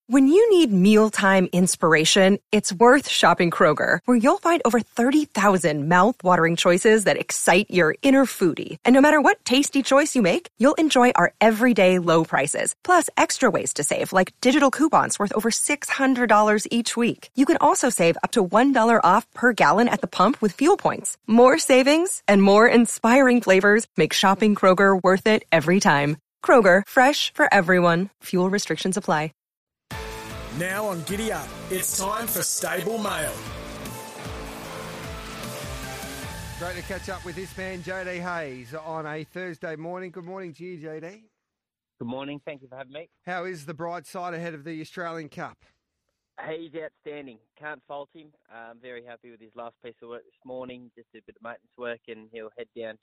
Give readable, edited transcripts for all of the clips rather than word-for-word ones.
When you need mealtime inspiration, it's worth shopping Kroger, where you'll find over 30,000 mouth-watering choices that excite your inner foodie. And no matter what tasty choice you make, you'll enjoy our everyday low prices, plus extra ways to save, like digital coupons worth over $600 each week. You can also save up to $1 off per gallon at the pump with fuel points. More savings and more inspiring flavors make shopping Kroger worth it every time. Kroger, fresh for everyone. Fuel restrictions apply. Now on Giddy Up, it's time for Stable Mail. Great to catch up with this man, JD Hayes, on a Thursday morning. Good morning to you, JD. Good morning. Thank you for having me. How is the bright side ahead of the Australian Cup? He's outstanding. Can't fault him. I'm very happy with his last piece of work this morning. Just did a bit of maintenance work, and he'll head down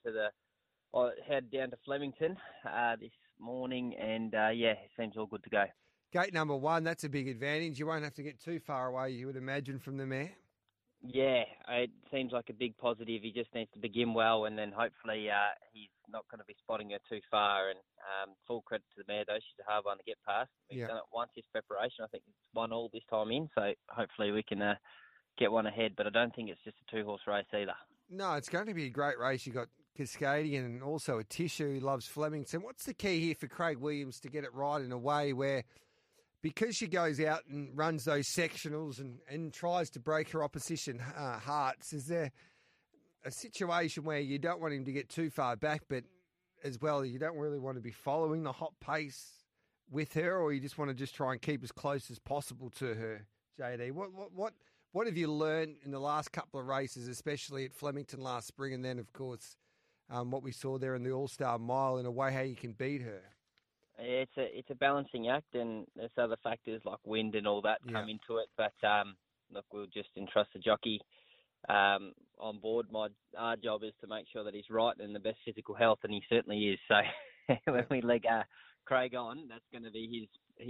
to Flemington this morning, and it seems all good to go. Gate number 1, that's a big advantage. You won't have to get too far away, you would imagine, from the mare. Yeah, it seems like a big positive. He just needs to begin well, and then hopefully he's not going to be spotting her too far. And full credit to the mare, though. She's a hard one to get past. We've done it once this preparation. I think it's 1-1 this time in, so hopefully we can get one ahead. But I don't think it's just a 2-horse race either. No, it's going to be a great race. You've got Cascadian and also a Tissue who loves Flemington. What's the key here for Craig Williams to get it right in a way where, because she goes out and runs those sectionals and tries to break her opposition hearts, is there a situation where you don't want him to get too far back, but as well you don't really want to be following the hot pace with her, or you just want to try and keep as close as possible to her, JD? What have you learned in the last couple of races, especially at Flemington last spring, and then, of course, what we saw there in the All-Star Mile, in a way how you can beat her? It's a balancing act, and there's other factors like wind and all that come into it. But look, we'll just entrust the jockey on board. Our job is to make sure that he's right and in the best physical health, and he certainly is. So when we leg Craig on, that's going to be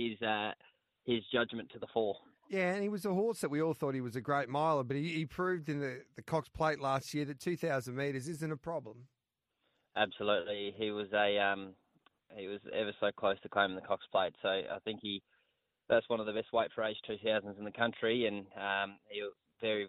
his judgment to the fore. Yeah, and he was a horse that we all thought he was a great miler, but he proved in the Cox Plate last year that 2,000 metres isn't a problem. Absolutely, he was ever so close to claiming the Cox Plate, so I think that's one of the best weight for age 2000s in the country, and he very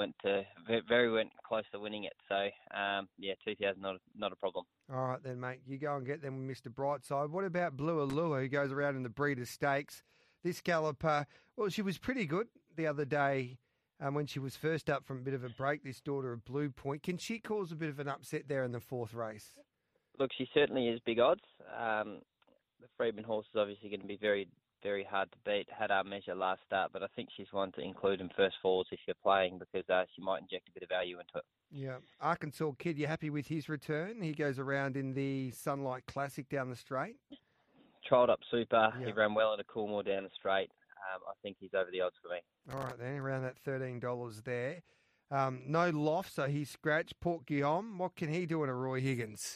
close to winning it. So 2000 not a problem. All right then, mate, you go and get them with Mr. Brightside. What about Blue Allure, who goes around in the Breeders' Stakes? This galloper, well, she was pretty good the other day when she was first up from a bit of a break. This daughter of Blue Point, can she cause a bit of an upset there in the fourth race? Look, she certainly is big odds. The Freedman horse is obviously going to be very, very hard to beat. Had our measure last start, but I think she's one to include in first fours if you're playing, because she might inject a bit of value into it. Yeah. Arkansas Kid, you happy with his return? He goes around in the Sunlight Classic down the straight. Trialled up super. Yeah. He ran well at a Coolmore down the straight. I think he's over the odds for me. All right, then, around that $13 there. No loft, so he's scratched. Port Guillaume, what can he do in a Roy Higgins?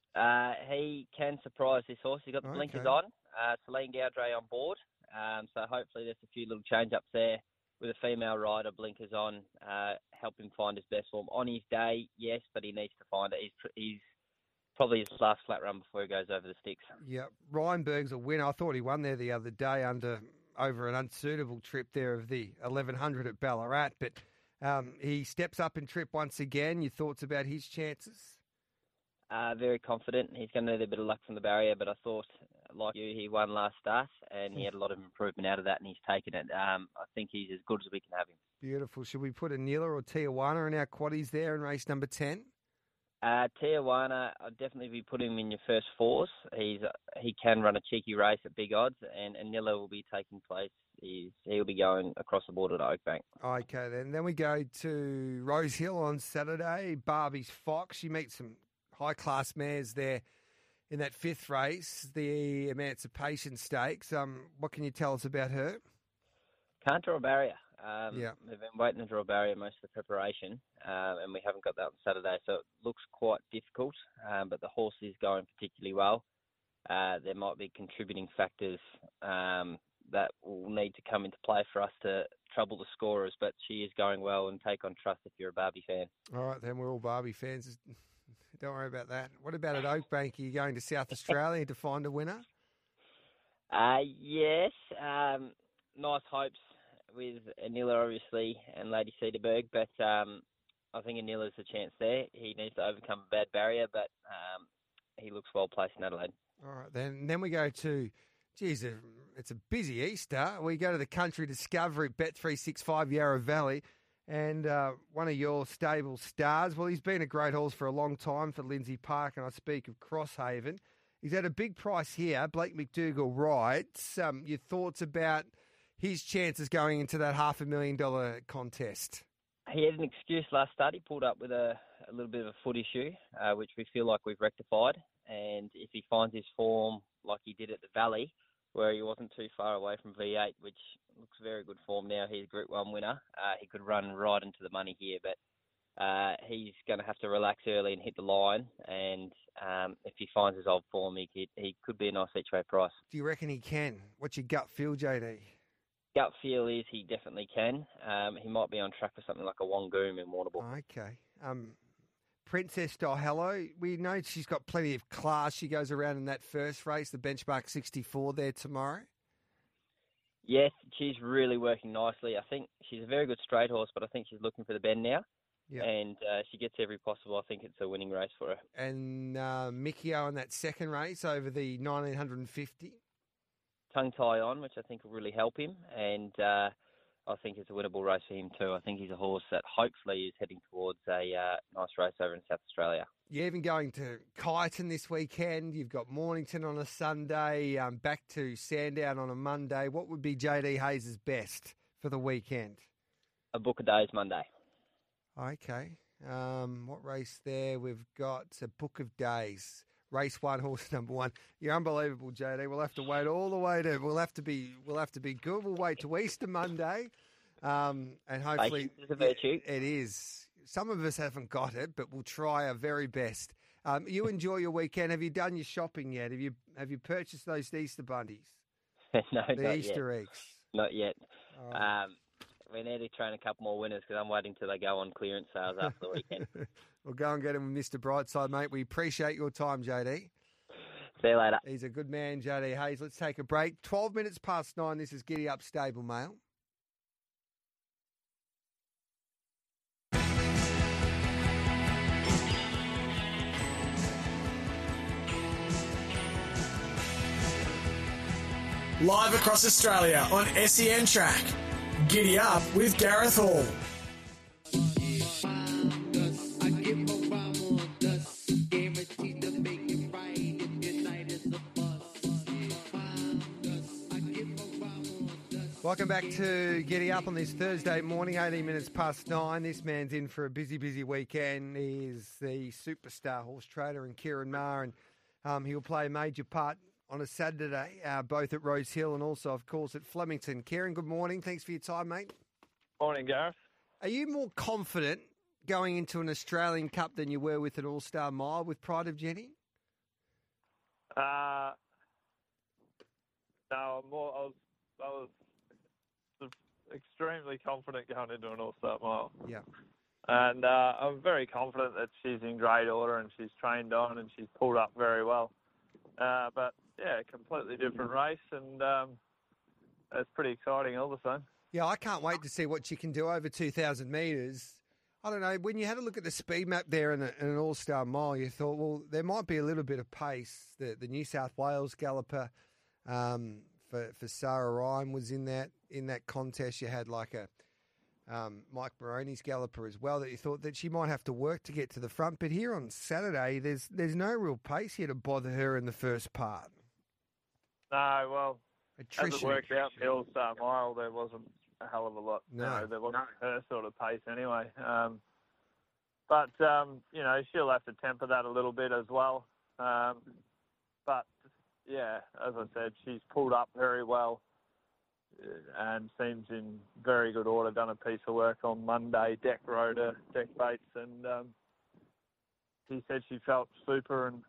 He can surprise this horse. He's got the blinkers on. Celine Gaudray on board. So hopefully there's a few little change-ups there with a female rider, blinkers on, help him find his best form. On his day, yes, but he needs to find it. He's probably his last flat run before he goes over the sticks. Yeah, Ryanberg's a winner. I thought he won there the other day over an unsuitable trip there of the 1100 at Ballarat. But he steps up in trip once again. Your thoughts about his chances? Very confident. He's going to need a bit of luck from the barrier, but I thought, like you, he won last start, and he had a lot of improvement out of that, and he's taken it. I think he's as good as we can have him. Beautiful. Should we put Anila or Tijuana in our quaddies there in race number 10? Tijuana, I'd definitely be putting him in your first fours. He can run a cheeky race at big odds, and Anila will be taking place. He'll be going across the border to Oakbank. Okay, then we go to Rosehill on Saturday. Barbie's Fox. She meets some high-class mares there in that fifth race, the Emancipation Stakes. What can you tell us about her? Can't draw a barrier. Yeah. We've been waiting to draw a barrier most of the preparation, and we haven't got that on Saturday, so it looks quite difficult, but the horse is going particularly well. There might be contributing factors that will need to come into play for us to trouble the scorers, but she is going well, and take on trust if you're a Barbie fan. All right, then we're all Barbie fans. Don't worry about that. What about at Oakbank? Are you going to South Australia to find a winner? Yes. nice hopes with Anila, obviously, and Lady Cedarberg, but I think Anila's a chance there. He needs to overcome a bad barrier, but he looks well placed in Adelaide. All right, then we go to, geez, it's a busy Easter. We go to the Country Discovery at Bet365 Yarra Valley, and one of your stable stars, well, he's been a great horse for a long time for Lindsay Park, and I speak of Crosshaven. He's at a big price here. Blake McDougall rides. Your thoughts about his chances going into that $500,000 contest? He had an excuse last start. He pulled up with a little bit of a foot issue, which we feel like we've rectified. And if he finds his form like he did at the Valley, where he wasn't too far away from V8, which looks very good form now, he's a Group 1 winner. He could run right into the money here, but he's going to have to relax early and hit the line. And if he finds his old form, he could be a nice each-way price. Do you reckon he can? What's your gut feel, JD? Gut feel is he definitely can. He might be on track for something like a Wangoom in Warrnambool. Okay. Princess Hello, we know she's got plenty of class. She goes around in that first race, the Benchmark 64 there tomorrow. Yes, she's really working nicely. I think she's a very good straight horse, but I think she's looking for the bend now. Yep. And she gets every possible. I think it's a winning race for her. And Mikio in that second race over the 1950. Tongue tie on, which I think will really help him. And I think it's a winnable race for him too. I think he's a horse that hopefully is heading towards a nice race over in South Australia. You're even going to Kyneton this weekend. You've got Mornington on a Sunday, back to Sandown on a Monday. What would be JD Hayes' best for the weekend? A Book of Days Monday. Okay. What race there? We've got a Book of Days. Race 1, horse number 1. You're unbelievable, JD. We'll have to wait all the way to. We'll have to be good. We'll wait to Easter Monday, and hopefully patience is a virtue. It is. Some of us haven't got it, but we'll try our very best. You enjoy your weekend. Have you done your shopping yet? Have you purchased those Easter bunnies? No, the Easter eggs. Not yet. We need to train a couple more winners because I'm waiting till they go on clearance sales after the weekend. We'll go and get him with Mr. Brightside, mate. We appreciate your time, JD. See you later. He's a good man, JD Hayes. Let's take a break. 12 minutes past 9. This is Giddy Up Stable Mail. Live across Australia on SEN Track. Giddy Up with Gareth Hall. Welcome back to Giddy Up on this Thursday morning, 18 minutes past 9. This man's in for a busy weekend. He is the superstar horse trader in Kieran Maher, and he'll play a major part on a Saturday, both at Rose Hill and also, of course, at Flemington. Kieran, good morning. Thanks for your time, mate. Morning, Gareth. Are you more confident going into an Australian Cup than you were with an All-Star Mile with Pride of Jenny? No, I was extremely confident going into an All-Star Mile. Yeah. And I'm very confident that she's in great order and she's trained on and she's pulled up very well. But, yeah, completely different race and it's pretty exciting all the same. Yeah, I can't wait to see what she can do over 2,000 metres. I don't know, when you had a look at the speed map there in an All-Star Mile, you thought, well, there might be a little bit of pace. The New South Wales galloper for Sarah Ryan was in that contest. You had like a Mike Moroney's galloper as well that you thought that she might have to work to get to the front. But here on Saturday, there's no real pace here to bother her in the first part. No, well, attrition. As it worked out, the All-Star Mile, there wasn't a hell of a lot. No. There wasn't her sort of pace anyway. But she'll have to temper that a little bit as well. But, yeah, as I said, she's pulled up very well and seems in very good order. Done a piece of work on Monday, deck rotor, deck baits, and she said she felt super. And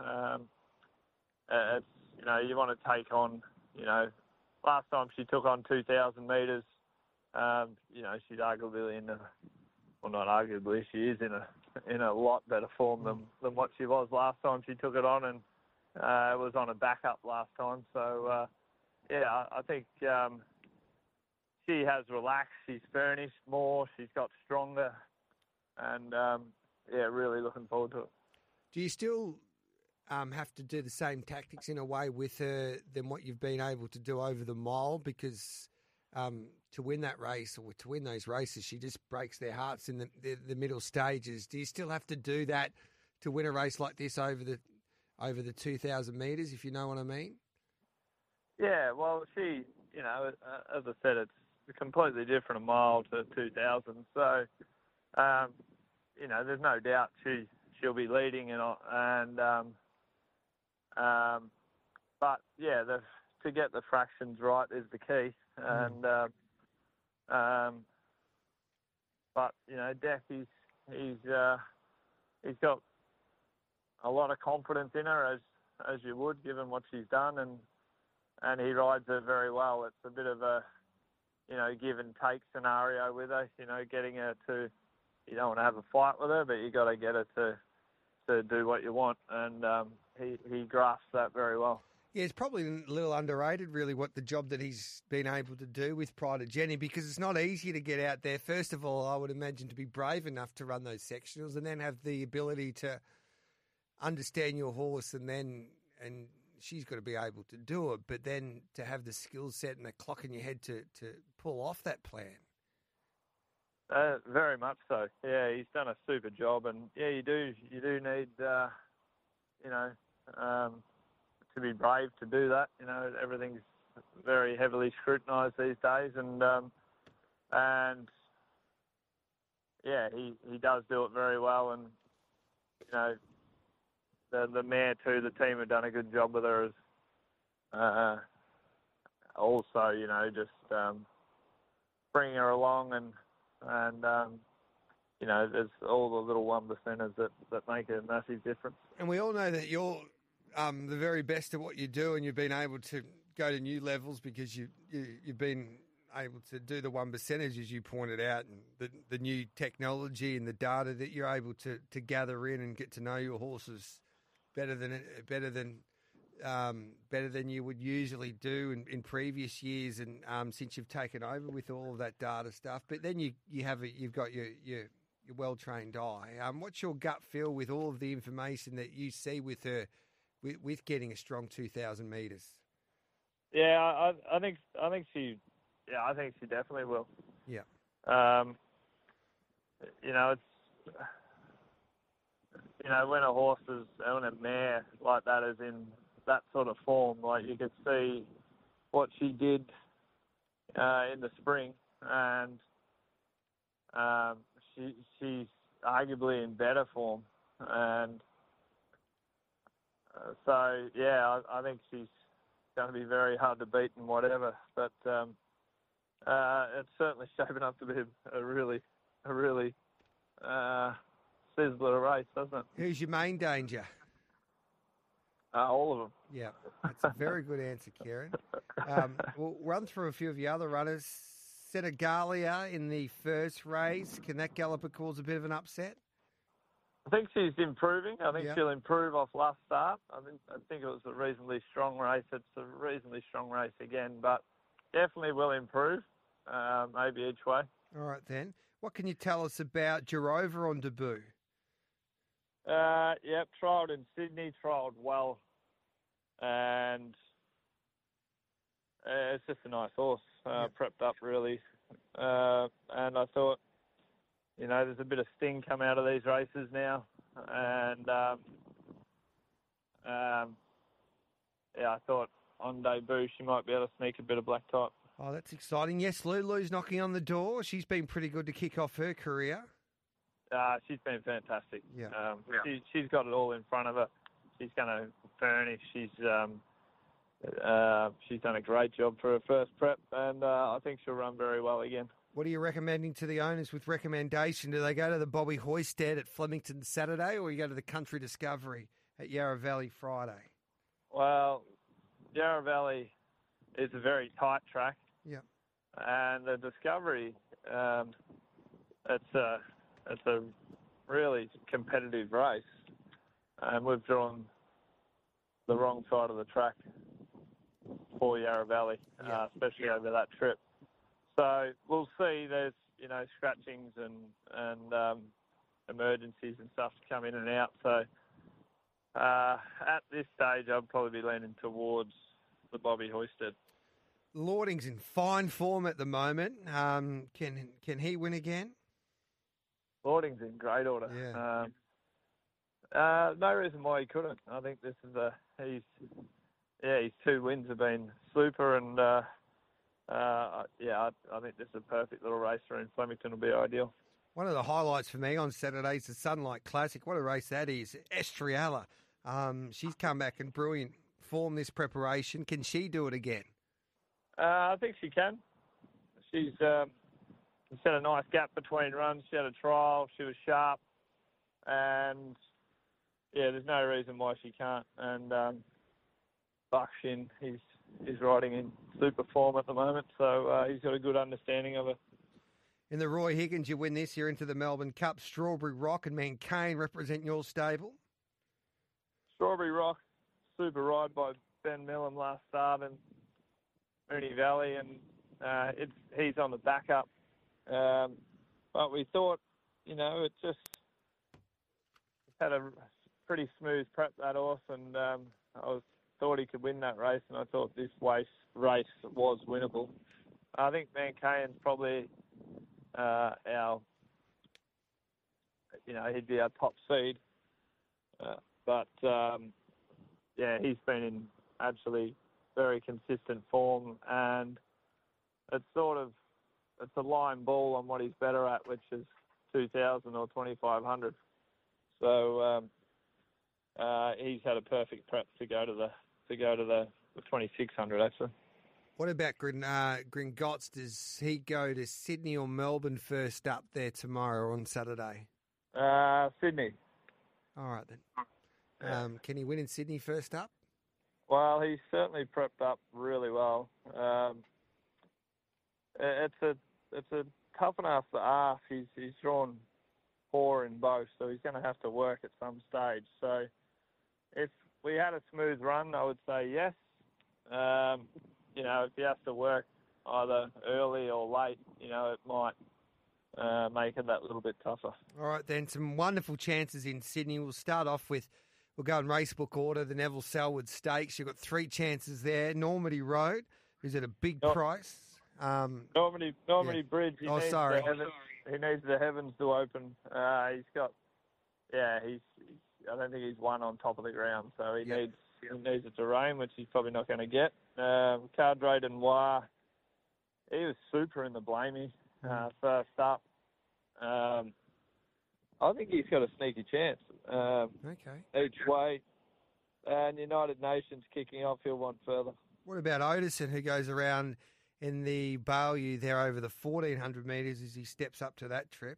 it's, you want to take on, last time she took on 2,000 metres. She's arguably not arguably, she is in a lot better form than what she was last time she took it on, and was on a backup last time. So, I think she has relaxed. She's furnished more. She's got stronger. And, really looking forward to it. Do you still have to do the same tactics in a way with her than what you've been able to do over the mile? Because to win that race or to win those races, she just breaks their hearts in the middle stages. Do you still have to do that to win a race like this over the 2,000 metres, if you know what I mean? Yeah, well, she, as I said, it's completely different a mile to 2,000. So, there's no doubt she'll be leading but yeah, to get the fractions right is the key. And but Deck, he's got a lot of confidence in her, as you would, given what she's done, and he rides her very well. It's a bit of a give and take scenario with her. Getting her to, you don't want to have a fight with her, but you got to get her to do what you want, and he grasps that very well. Yeah, it's probably a little underrated, really, what the job that he's been able to do with Pride of Jenny, because it's not easy to get out there. First of all, I would imagine to be brave enough to run those sectionals, and then have the ability to understand your horse, and she's got to be able to do it, but then to have the skill set and the clock in your head to pull off that plan. Very much so. Yeah, he's done a super job, and yeah, you do need to be brave to do that. Everything's very heavily scrutinised these days, and yeah, he does do it very well, and the mare too. The team have done a good job with her. Also, just bringing her along, and there's all the little 1%ers that make a massive difference. And we all know that you're the very best at what you do, and you've been able to go to new levels because you've been able to do the 1%ers, as you pointed out, and the new technology and the data that you're able to gather in and get to know your horses better than you would usually do in previous years, and since you've taken over with all of that data stuff. But then you've got your well-trained eye. What's your gut feel with all of the information that you see with her, with getting a strong 2,000 metres? Yeah, I think she definitely will. Yeah. It's when a horse is, when a mare like that is in that sort of form, like you could see what she did in the spring, and she's arguably in better form, and so yeah, I think she's going to be very hard to beat in whatever, but it's certainly shaping up to be a really sizzler race, doesn't it? Who's your main danger? All of them. Yeah, that's a very good answer, Kieran. We'll run through a few of the other runners. Senegalia in the first race. Can that galloper cause a bit of an upset? I think she's improving. I think she'll improve off last start. I think it was a reasonably strong race. It's a reasonably strong race again, but definitely will improve, maybe each way. All right, then. What can you tell us about Jarova on debut? Yep, trialled in Sydney, trialled well, and it's just a nice horse, prepped up really, and I thought, there's a bit of sting come out of these races now, and I thought on debut she might be able to sneak a bit of black type. Oh, that's exciting. Yes, Lulu's knocking on the door. She's been pretty good to kick off her career. She's been fantastic. Yeah. She's got it all in front of her. She's going to furnish. She's done a great job for her first prep, and I think she'll run very well again. What are you recommending to the owners with recommendation? Do they go to the Bobby Hoysted at Flemington Saturday, or you go to the Country Discovery at Yarra Valley Friday? Well, Yarra Valley is a very tight track. Yeah. And the Discovery, it's a really competitive race, and we've drawn the wrong side of the track for Yarra Valley, especially over that trip. So we'll see. There's, scratchings and emergencies and stuff to come in and out. So at this stage, I'd probably be leaning towards the Bobby Hoisted. Lording's in fine form at the moment. Can he win again? Lording's in great order. Yeah. No reason why he couldn't. I think this is his 2 wins have been super, and I think this is a perfect little race for him. Flemington will be ideal. One of the highlights for me on Saturday is the Sunlight Classic. What a race that is. Estriella. She's come back in brilliant form this preparation. Can she do it again? I think she can. She's set a nice gap between runs. She had a trial. She was sharp. And, there's no reason why she can't. And Buckshin, he's riding in super form at the moment, so he's got a good understanding of her. In the Roy Higgins, you win this year into the Melbourne Cup. Strawberry Rock and Mancaine represent your stable. Strawberry Rock, super ride by Ben Millam last start in Moonee Valley, and he's on the backup. But we thought, it just had a pretty smooth prep, that horse, and thought he could win that race, and I thought this race was winnable. I think Mancaine's probably he'd be our top seed. But he's been in actually very consistent form, and it's a line ball on what he's better at, which is 2,000 or 2,500. So he's had a perfect prep to go to the 2,600 actually. What about Gringotts? Does he go to Sydney or Melbourne first up there tomorrow on Saturday? Sydney. All right then. Can he win in Sydney first up? Well, he's certainly prepped up really well. It's a tough enough to ask. He's drawn 4 in both, so he's going to have to work at some stage. So if we had a smooth run, I would say yes. If he has to work either early or late, it might make it that little bit tougher. All right, then, some wonderful chances in Sydney. We'll start off with, we'll go in racebook order, the Neville Selwood Stakes. You've got 3 chances there. Normandy Road, who's at a big price. Normandy Bridge. He needs the heavens to open. He's got, I don't think he's won on top of the ground, so he needs it to rain, which he's probably not going to get. Cadre de Noir, he was super in the Blamey first up. I think he's got a sneaky chance. Each way. And United Nations kicking off, he'll want further. What about Otison, who goes around in the Bayou there over the 1,400 metres as he steps up to that trip?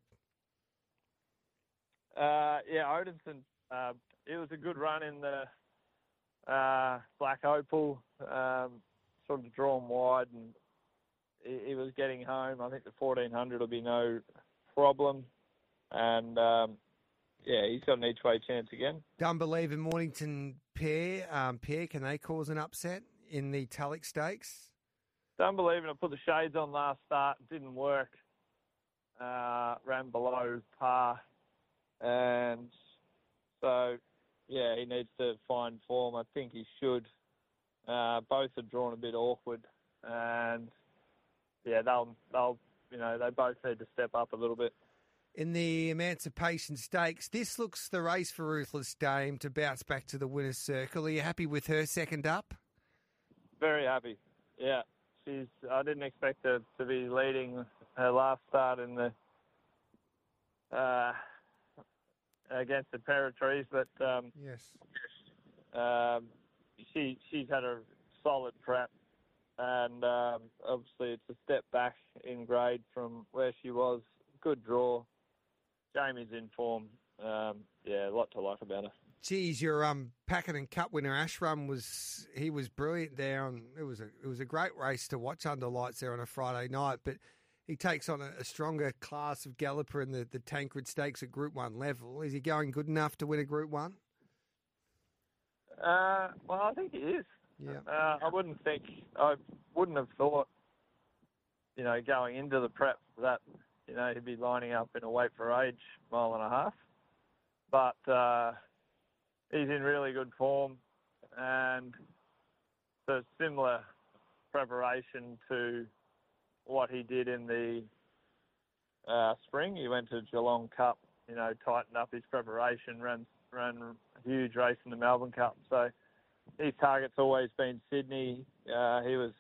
Otison, it was a good run in the Black Opal, sort of drawn wide, and he was getting home. I think the 1,400 will be no problem. And, he's got an each-way chance again. Dunbelieve and Mornington pair, can they cause an upset in the Tulloch Stakes? Dunbelieve, I put the shades on last start. Didn't work. Ran below par. And so, he needs to find form. I think he should. Both are drawn a bit awkward. And, they'll they both need to step up a little bit. In the Emancipation Stakes, this looks the race for Ruthless Dame to bounce back to the winner's circle. Are you happy with her second up? Very happy. Yeah. I didn't expect her to be leading her last start in the against the Territories, but she's had a solid prep, and obviously it's a step back in grade from where she was. Good draw. Jamie's in form. A lot to like about her. Geez, your Pakenham Cup winner Ashram was brilliant there. It was a great race to watch under lights there on a Friday night. But he takes on a stronger class of galloper in the Tancred Stakes at Group 1 level. Is he going good enough to win a Group 1? Well, I think he is. Yeah. I wouldn't have thought going into the prep that, he'd be lining up in a weight for age 1.5 miles. But he's in really good form, and so similar preparation to what he did in the spring. He went to Geelong Cup, tightened up his preparation, ran a huge race in the Melbourne Cup. So his target's always been Sydney. He was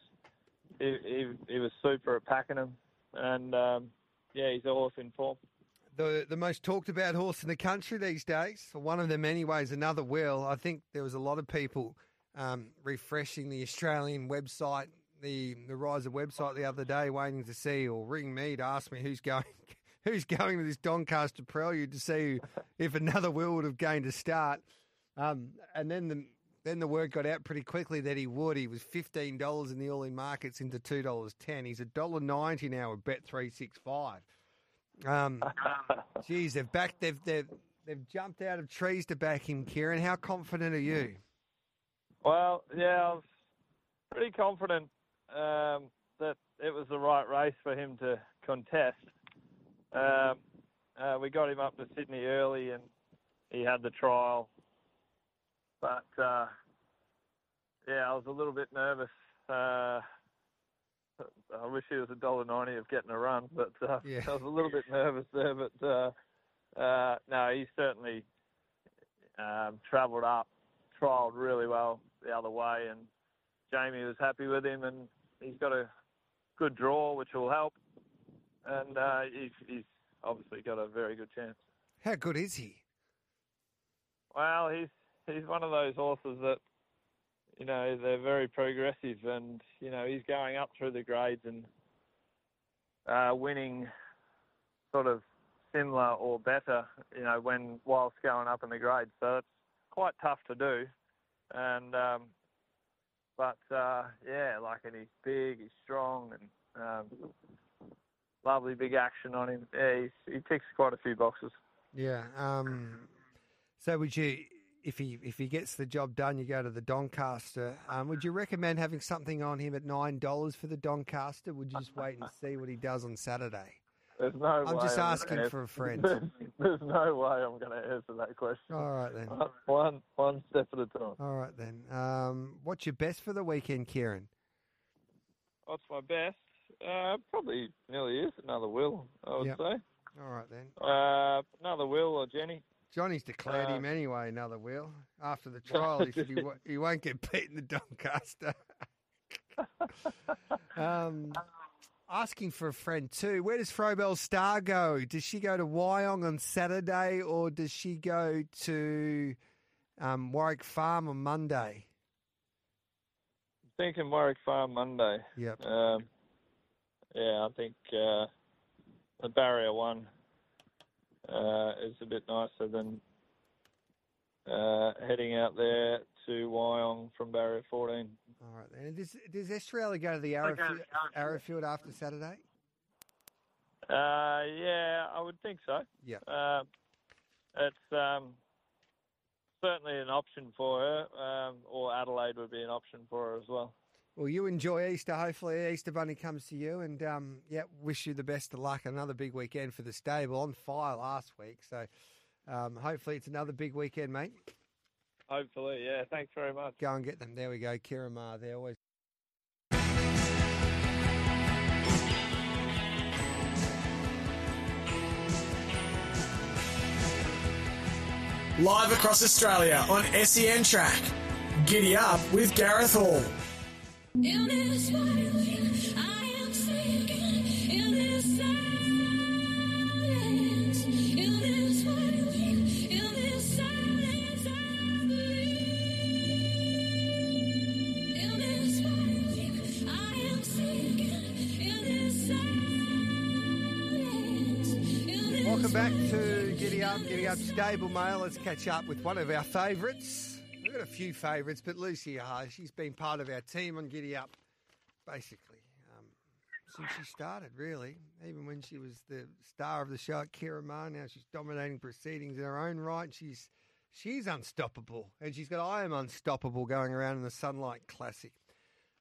super at Pakenham, and he's a horse in form. The most talked about horse in the country these days, one of them anyways, Another Will. I think there was a lot of people refreshing the Australian website, the Riser website the other day, waiting to see, or ring me to ask me who's going to this Doncaster Prelude to see if Another Will would have gained a start. And then the word got out pretty quickly that he would. He was $15 in the all-in markets into $2.10. He's $1.90 now at Bet365. Geez, they've jumped out of trees to back him, Kieran. How confident are you? Well, yeah, I was pretty confident that it was the right race for him to contest. We got him up to Sydney early, and he had the trial. But, I was a little bit nervous. I wish he was $1.90 of getting a run, but I was a little bit nervous there. But, no, he certainly travelled up, trialled really well the other way, and Jamie was happy with him, and he's got a good draw, which will help. And he's obviously got a very good chance. How good is he? Well, he's one of those horses that, they're very progressive, and, he's going up through the grades and winning sort of similar or better, whilst going up in the grades. So it's quite tough to do. And, and he's big, he's strong, and lovely big action on him. Yeah, he ticks quite a few boxes. Yeah. So would you, if he gets the job done, you go to the Doncaster. Would you recommend having something on him at $9 for the Doncaster? Would you just wait and see what he does on Saturday? There's no I'm way just asking for a friend. There's no way I'm going to answer that question. All right, then. One step at a time. All right, then. What's your best for the weekend, Kieran? What's my best? Probably nearly is Another Will, I would say. All right, then. Another Will or Jenny. Johnny's declared him anyway, Another Will. After the trial, he said he won't get beat in the Doncaster. Asking for a friend too. Where does Frobel Star go? Does she go to Wyong on Saturday, or does she go to Warwick Farm on Monday? I'm thinking Warwick Farm Monday. Yep. I think the Barrier 1 is a bit nicer than heading out there to Wyong from Barrier 14. All right, then. Does Estrella go to the Arrowfield after Saturday? I would think so. Yeah. It's certainly an option for her, or Adelaide would be an option for her as well. Well, you enjoy Easter. Hopefully Easter Bunny comes to you, and wish you the best of luck. Another big weekend for the stable, on fire last week. So hopefully it's another big weekend, mate. Hopefully, yeah. Thanks very much. Go and get them. There we go. Kieran Maher there. Always. Live across Australia on SEN Track. Giddy Up with Gareth Hall. In this morning, I am sinking in this silence. In this morning, in this silence, I believe. In this morning, I am sinking in this silence. Welcome back to Giddy Up Stable Mail. Let's catch up with one of our favourites. We've got a few favourites, but Lucy she's been part of our team on Giddy Up, basically, since she started, really. Even when she was the star of the show at Kira Maher, now she's dominating proceedings in her own right. She's unstoppable, and she's got I Am Unstoppable going around in the Sunlight Classic.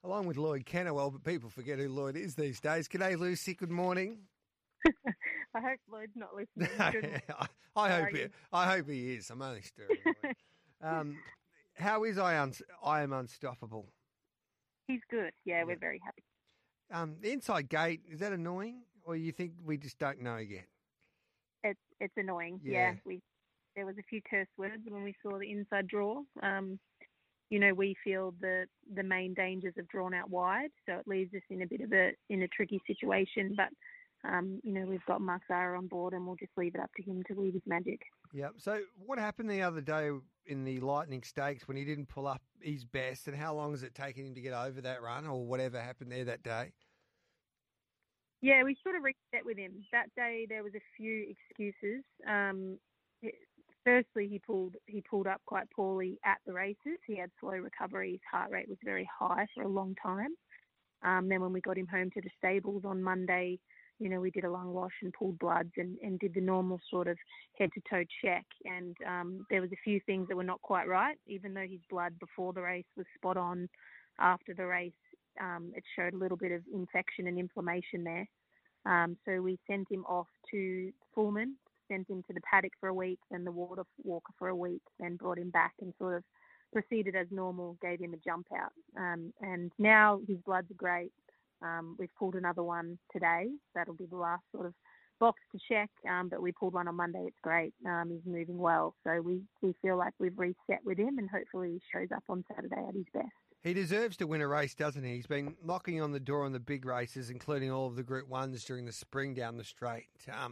along with Lloyd Kennewell, but people forget who Lloyd is these days. G'day, Lucy. Good morning. I hope Lloyd's not listening. I hope he is. I'm only stirring. How is I Am Unstoppable? He's good. Yeah, we're very happy. The inside gate, is that annoying, or you think we just don't know yet? It's annoying. Yeah. There was a few curse words when we saw the inside draw. We feel the main dangers have drawn out wide, so it leaves us in a tricky situation. But we've got Mark Zahra on board, and we'll just leave it up to him to weave his magic. Yep. So what happened the other day in the Lightning Stakes when he didn't pull up his best, and how long has it taken him to get over that run, or whatever happened there that day? Yeah, we sort of reset with him. That day there was a few excuses. Firstly, he pulled up quite poorly at the races. He had slow recovery. His heart rate was very high for a long time. Then when we got him home to the stables on Monday, we did a lung wash and pulled bloods and did the normal sort of head-to-toe check. And there was a few things that were not quite right. Even though his blood before the race was spot on, after the race, it showed a little bit of infection and inflammation there. So we sent him off to Fullman, sent him to the paddock for a week, then the Walker for a week, then brought him back and sort of proceeded as normal, gave him a jump out. And now his bloods are great. We've pulled another one today. That'll be the last sort of box to check, but we pulled one on Monday. It's great. He's moving well. So we feel like we've reset with him, and hopefully he shows up on Saturday at his best. He deserves to win a race, doesn't he? He's been knocking on the door on the big races, including all of the Group 1s during the spring down the straight.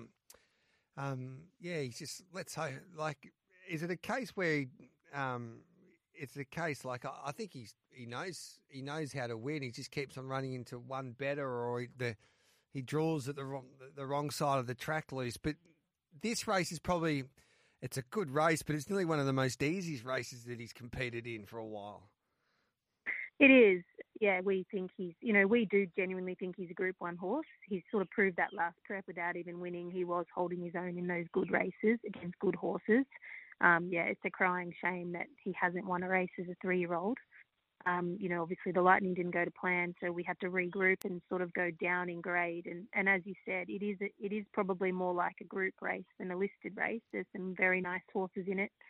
He's just, let's hope, is it a case where it's a case like I think he knows how to win. He just keeps on running into one better, or he draws at the wrong side of the track loose. But this race is probably, it's a good race, but it's nearly one of the most easiest races that he's competed in for a while. It is. Yeah, we think we do genuinely think he's a Group 1 horse. He's sort of proved that last prep without even winning. He was holding his own in those good races against good horses. It's a crying shame that he hasn't won a race as a 3-year-old. Obviously the Lightning didn't go to plan, so we had to regroup and sort of go down in grade. And as you said, it is probably more like a group race than a listed race. There's some very nice horses in it.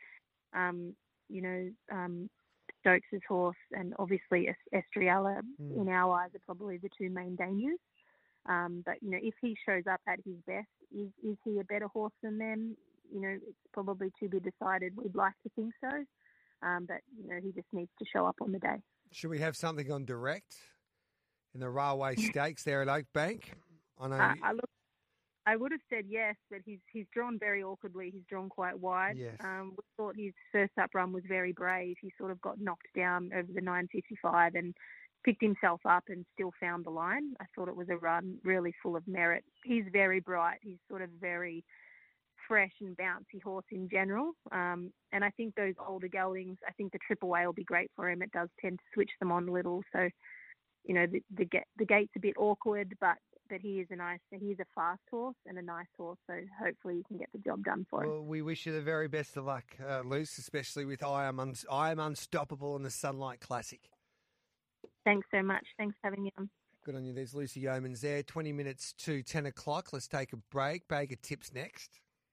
Stokes' horse and obviously Estrella, in our eyes, are probably the two main dangers. But if he shows up at his best, is he a better horse than them? It's probably to be decided. We'd like to think so. But he just needs to show up on the day. Should we have something on direct in the Railway Stakes there at Oakbank? I I would have said yes, but he's drawn very awkwardly. He's drawn quite wide. Yes. We thought his first up run was very brave. He sort of got knocked down over the 9.55 and picked himself up and still found the line. I thought it was a run really full of merit. He's very bright. He's sort of very fresh and bouncy horse in general. And I think those older geldings, I think the Triple A will be great for him. It does tend to switch them on a little. So, the gate's a bit awkward, but he is a fast horse and a nice horse, so hopefully you can get the job done for him. Well, we wish you the very best of luck, Luce, especially with I Am Unstoppable in the Sunlight Classic. Thanks so much. Thanks for having me on. Good on you. There's Lucy Yeomans there. 20 minutes to 10 o'clock. Let's take a break. Bag of tips next.